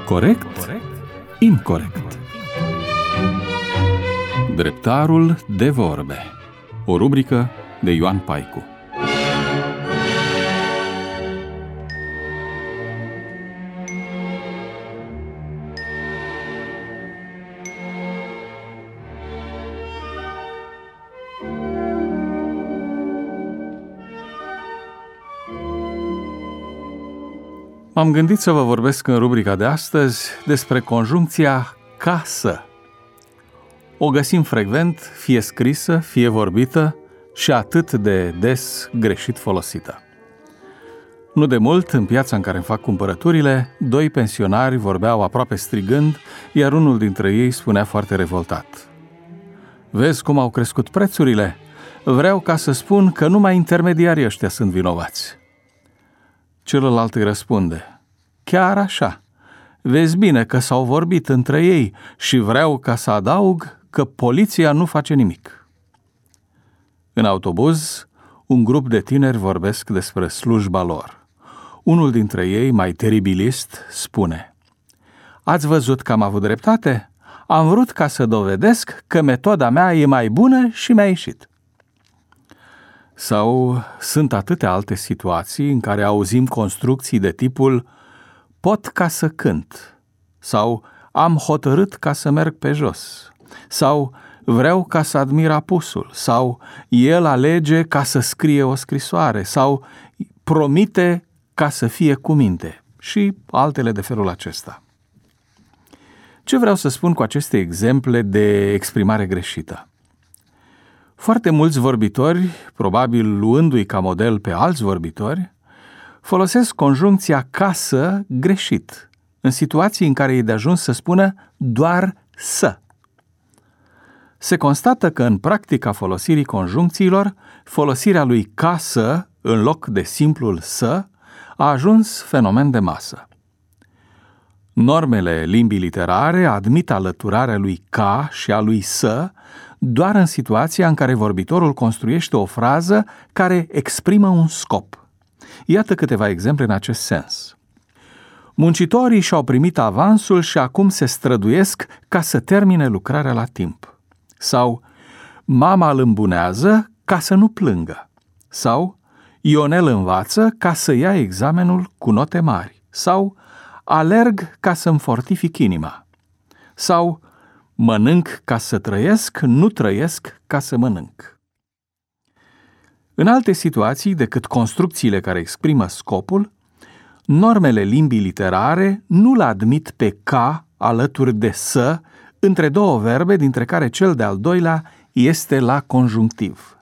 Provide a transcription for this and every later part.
Corect? Incorect. Dreptarul de vorbe. O rubrică de Ioan Paicu. M-am gândit să vă vorbesc în rubrica de astăzi despre conjuncția ca să. O găsim frecvent, fie scrisă, fie vorbită și atât de des greșit folosită. Nu de mult, în piața în care îmi fac cumpărăturile, doi pensionari vorbeau aproape strigând, iar unul dintre ei spunea foarte revoltat: "Vezi cum au crescut prețurile? Vreau ca să spun că numai intermediarii ăștia sunt vinovați." Celălalt îi răspunde: "Chiar așa. Vezi bine că s-au vorbit între ei și vreau ca să adaug că poliția nu face nimic." În autobuz, un grup de tineri vorbesc despre slujba lor. Unul dintre ei, mai teribilist, spune: "Ați văzut că am avut dreptate? Am vrut ca să dovedesc că metoda mea e mai bună și mi-a ieșit." Sau sunt atâtea alte situații în care auzim construcții de tipul "pot ca să cânt" sau "am hotărât ca să merg pe jos" sau "vreau ca să admir apusul" sau "el alege ca să scrie o scrisoare" sau "promite ca să fie cu minte" și altele de felul acesta. Ce vreau să spun cu aceste exemple de exprimare greșită? Foarte mulți vorbitori, probabil luându-i ca model pe alți vorbitori, folosesc conjuncția ca să greșit, în situații în care e de ajuns să spună doar să. Se constată că în practica folosirii conjuncțiilor, folosirea lui ca să, în loc de simplul să, a ajuns fenomen de masă. Normele limbii literare admit alăturarea lui ca și a lui să doar în situația în care vorbitorul construiește o frază care exprimă un scop. Iată câteva exemple în acest sens. Muncitorii și-au primit avansul și acum se străduiesc ca să termine lucrarea la timp. Sau mama îl îmbunează ca să nu plângă. Sau Ionel învață ca să ia examenul cu note mari. Sau alerg ca să-mi fortific inima. Sau mănânc ca să trăiesc, nu trăiesc ca să mănânc. În alte situații decât construcțiile care exprimă scopul, normele limbii literare nu-l admit pe ca alături de să între două verbe, dintre care cel de-al doilea este la conjunctiv.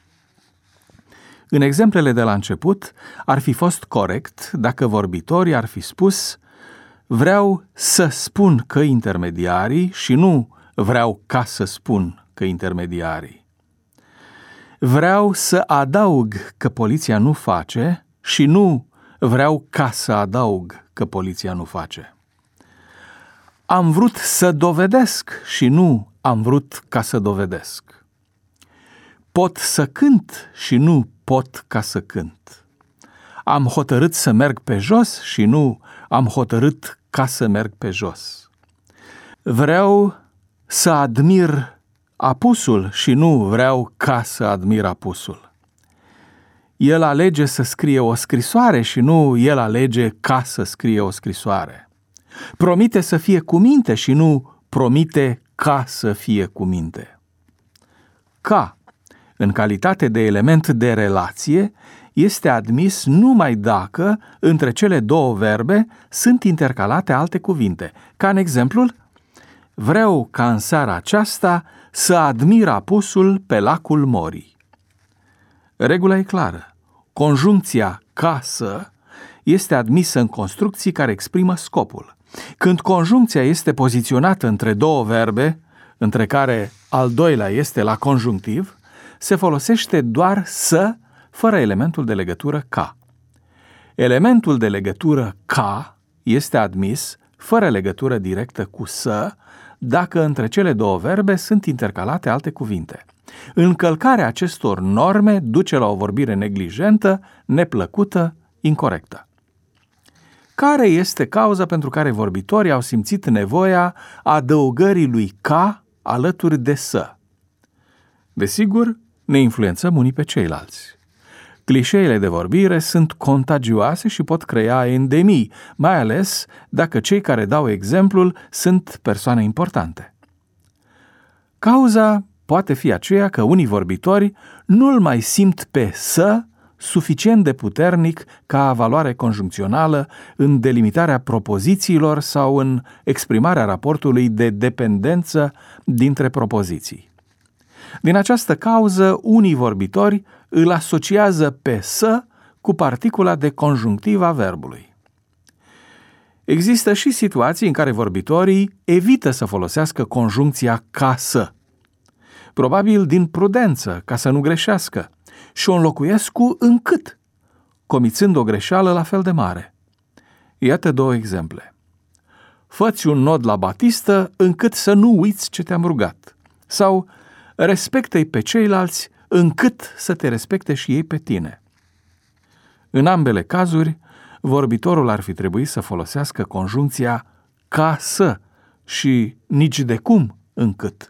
În exemplele de la început, ar fi fost corect dacă vorbitorii ar fi spus "vreau să spun că intermediarii" și nu "vreau ca să spun că intermediarii". Vreau să adaug că poliția nu face și nu vreau ca să adaug că poliția nu face. Am vrut să dovedesc și nu am vrut ca să dovedesc. Pot să cânt și nu pot ca să cânt. Am hotărât să merg pe jos și nu am hotărât ca să merg pe jos. Vreau să admir apusul și nu vreau ca să admir apusul. El alege să scrie o scrisoare și nu el alege ca să scrie o scrisoare. Promite să fie cu minte și nu promite ca să fie cu minte. Ca, în calitate de element de relație, este admis numai dacă între cele două verbe sunt intercalate alte cuvinte, ca în exemplul "vreau ca în seara aceasta să admir apusul pe lacul Morii". Regula e clară. Conjuncția ca să este admisă în construcții care exprimă scopul. Când conjuncția este poziționată între două verbe, între care al doilea este la conjunctiv, se folosește doar să, fără elementul de legătură ca. Elementul de legătură ca este admis fără legătură directă cu să, dacă între cele două verbe sunt intercalate alte cuvinte. Încălcarea acestor norme duce la o vorbire neglijentă, neplăcută, incorectă. Care este cauza pentru care vorbitorii au simțit nevoia adăugării lui ca alături de să? Desigur, ne influențăm unii pe ceilalți. Clișeele de vorbire sunt contagioase și pot crea endemii, mai ales dacă cei care dau exemplul sunt persoane importante. Cauza poate fi aceea că unii vorbitori nu-l mai simt pe să suficient de puternic ca valoare conjuncțională în delimitarea propozițiilor sau în exprimarea raportului de dependență dintre propoziții. Din această cauză, unii vorbitori îl asociază pe să cu particula de conjunctiv a verbului. Există și situații în care vorbitorii evită să folosească conjuncția ca să, probabil din prudență, ca să nu greșească, și o înlocuiesc cu încât, comițând o greșeală la fel de mare. Iată două exemple. Fă-ți un nod la batistă încât să nu uiți ce te-am rugat. Sau respectă-i pe ceilalți încât să te respecte și ei pe tine. În ambele cazuri, vorbitorul ar fi trebuit să folosească conjuncția ca să și nici de cum încât.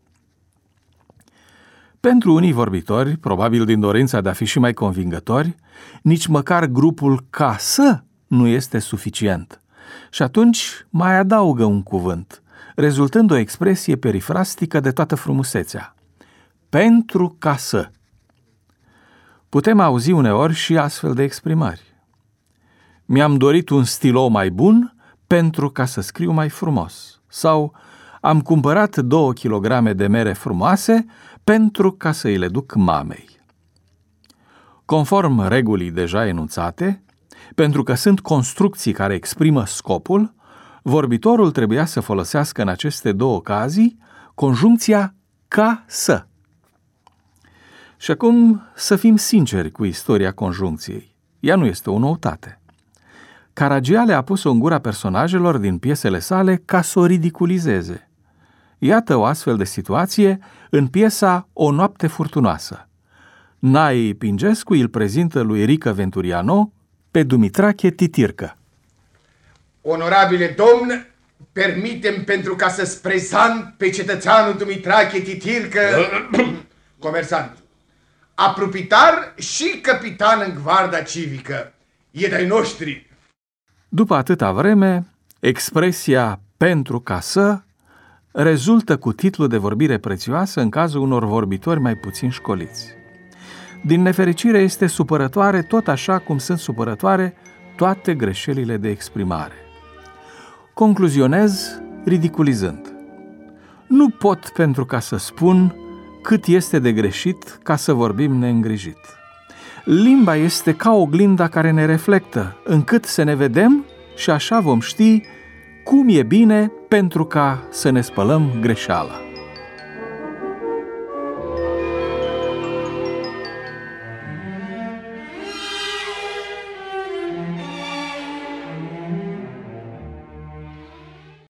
Pentru unii vorbitori, probabil din dorința de a fi și mai convingători, nici măcar grupul ca să nu este suficient. Și atunci mai adaugă un cuvânt, rezultând o expresie perifrastică de toată frumusețea. Pentru ca să. Putem auzi uneori și astfel de exprimări. Mi-am dorit un stilou mai bun pentru ca să scriu mai frumos. Sau am cumpărat 2 kilograme de mere frumoase pentru ca să îi le duc mamei. Conform regulii deja enunțate, pentru că sunt construcții care exprimă scopul, vorbitorul trebuia să folosească în aceste două ocazii conjuncția ca să. Și acum să fim sinceri cu istoria conjuncției. Ea nu este o noutate. Caragiale a pus-o în gura personajelor din piesele sale ca să o ridiculizeze. Iată o astfel de situație în piesa O noapte furtunoasă. Nae Pingescu îl prezintă lui Rică Venturiano pe Dumitrache Titircă. Onorabile domn, permitem pentru ca să-ți prezant pe cetățeanul Dumitrache Titircă, comersant, apropitar și capitan în gvarda civică. E de-ai noștri. După atâta vreme, expresia pentru ca să rezultă cu titlul de vorbire prețioasă în cazul unor vorbitori mai puțin școliți. Din nefericire este supărătoare tot așa cum sunt supărătoare toate greșelile de exprimare. Concluzionez ridiculizând. Nu pot pentru ca să spun cât este de greșit ca să vorbim neîngrijit. Limba este ca oglinda care ne reflectă, încât să ne vedem și așa vom ști cum e bine pentru ca să ne spălăm greșeala.